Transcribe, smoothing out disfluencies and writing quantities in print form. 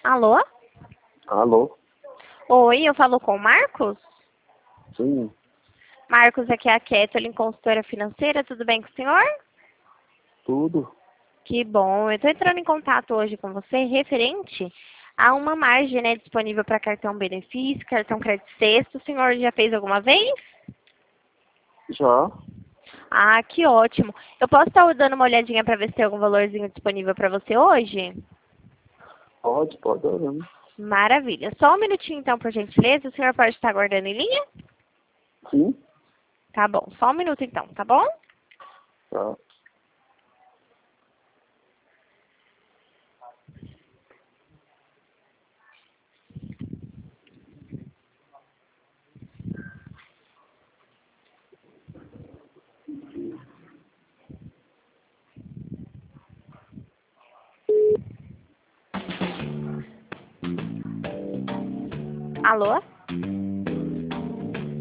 Alô? Alô? Oi, eu falo com o Marcos? Sim, Marcos, aqui é a Kathleen, consultora financeira, tudo bem com o senhor? tudo. Que bom, eu estou entrando em contato hoje com você referente a uma margem, né, disponível para cartão benefício, cartão crédito sexto. O senhor já fez alguma vez? Já? Ah, que ótimo. Eu posso estar dando uma olhadinha para ver se tem algum valorzinho disponível para você hoje? Pode olhando. Maravilha. Só um minutinho então, por gentileza. O senhor pode estar aguardando em linha? Sim? Tá bom, só um minuto então, tá bom? Tá. Alô?